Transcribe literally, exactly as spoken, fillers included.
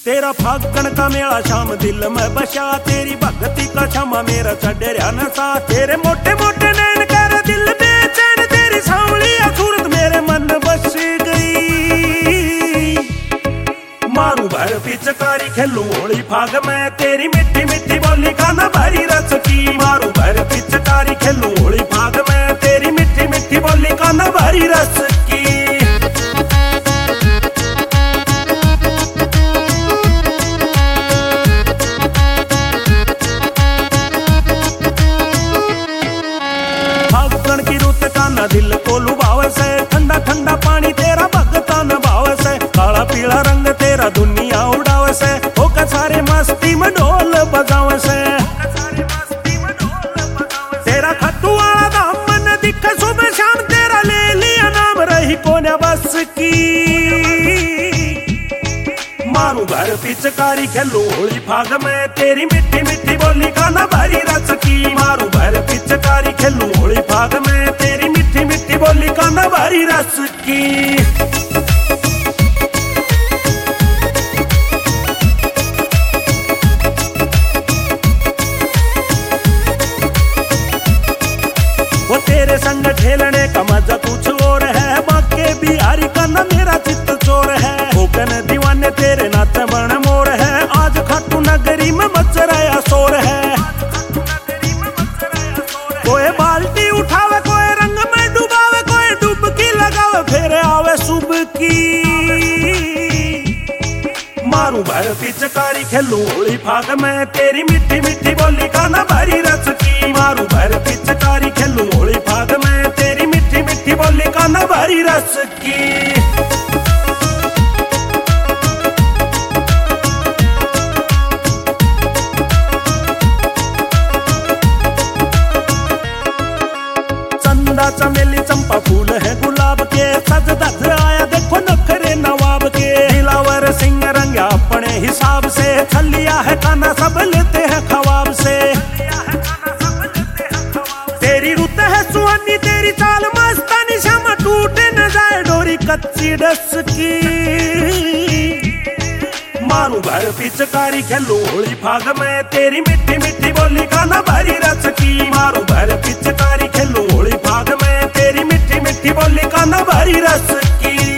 तेरा फागण का मेला शाम दिल में बसा, तेरी भक्ति का क्षमा मेरा चढ़ा नशा। तेरे मोटे मोटे नैन कर दिल बेचैन, तेरी सांवली सूरत मेरे मन बस गई। मारू भर पिचकारी खेलू होली फाग में, तेरी मिट्टी मिट्टी बोली का न भरी रस की। मारू भर पिचकारी खेलू होली फाग में, तेरी मिट्टी मिट्टी बोली का न भरी रस की। दिल को लुभाव से ठंडा ठंडा पानी तेरा भगता न भाव से, काला पीला रंग तेरा दुनिया उड़ाव से, होकर सारे मस्ती में ढोल बजाव से। तेरा खट्टू वाला दाम मन दिखे सुबह शाम, तेरा ले लिया नाम रही कोने बस की। मारू घर पिचकारी खेलू होली फाग में, तेरी मिट्टी मिट्टी बोली का न भरी रस की। मारू घर पिचकारी खेलू होली फाग में, तेरी मिट्टी मिट्टी बोली का न भरी रस की। वो तेरे संग खेलने का मजा कुछ और है, बाके बिहारी का न मेरा चित्त चोर है। कोकन दीवाने तेरे नाच बन मोर है, आज खाटू नगरी में मच रहा शोर है। कोई बाल्टी उठावे कोई रंग में डुबावे, कोई डुबकी लगावे फिर आवे सुबह की। मारू भर पिचकारी खेलू होली फाग में, तेरी मिट्टी मिट्टी बोली का न भरी रस की। मारू भर पिचकारी खेलू होली फाग में, तेरी मिट्टी मिट्टी बोली का न भरी रस की। चमेली चंपा फूल है गुलाब के, सज धज आया देखो नखरे नवाब के। दिलावर सिंह रंगा अपने हिसाब से, छलिया है खाना सब लेते हैं खवाब से। तेरी रुत है सुहानी तेरी चाल मस्तानी, शाम टूटे न जाए डोरी कच्ची डस की। मारू भर पिचकारी खेलू होली फाग में, तेरी मिट्टी मिट्टी बोली का न भरी रस की। मारू भर पिचकारी खेलू होली फाग में, तेरी मिट्टी मिट्टी बोली का न भरी रस की।